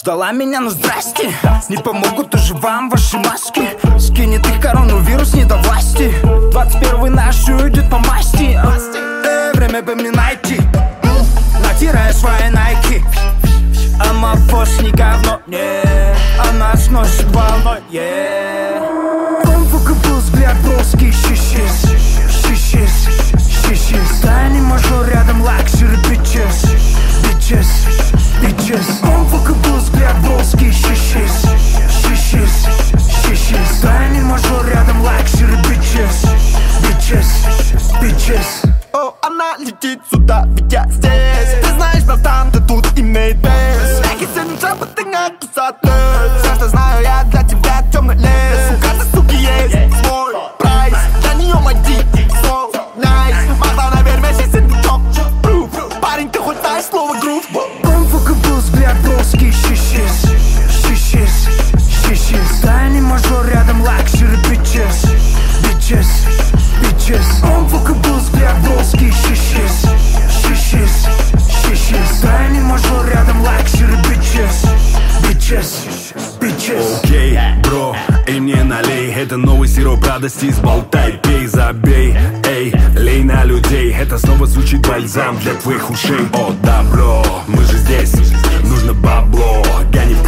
Ждала меня, ну здрасте. Не помогут уже вам ваши маски. Скинет их коронавирус, не до власти. 21-й наш уйдет по масти. Время бы мне найти. Натирая свои найки. А мафош не говно, она сносит волной, Он выкупил взгляд броский, щищис. Тайный мажор рядом, лакшери, бичес. Он выкупил взгляд броский, щищис. Тайный мажор рядом, лакшери, бичес. О, она летит сюда, ведь я здесь. Ты знаешь, братан, ты тут имеет вес. Всякий сегодня жаба, ты не кусатый. Все, что знаю я для тебя, темный лес. У каждой суки есть свой прайс. Для нее мой дикий сол, найс. Мата, наверь, вещи, сиди топ. Парень, ты хоть знаешь слово грув. Он выкупил взгляд броский, щищис. Тайный мажор рядом, лакшери, бичес. Он выкупил взгляд броский, щищис. Тайный мажор рядом, лакшери, бичес. Окей, бро, и мне налей. Это новый сироп радости, сболтай, пей, забей. Эй, лей на людей. Это снова звучит бальзам для твоих ушей. О, да, бро, мы же здесь, нужно бабло. Гони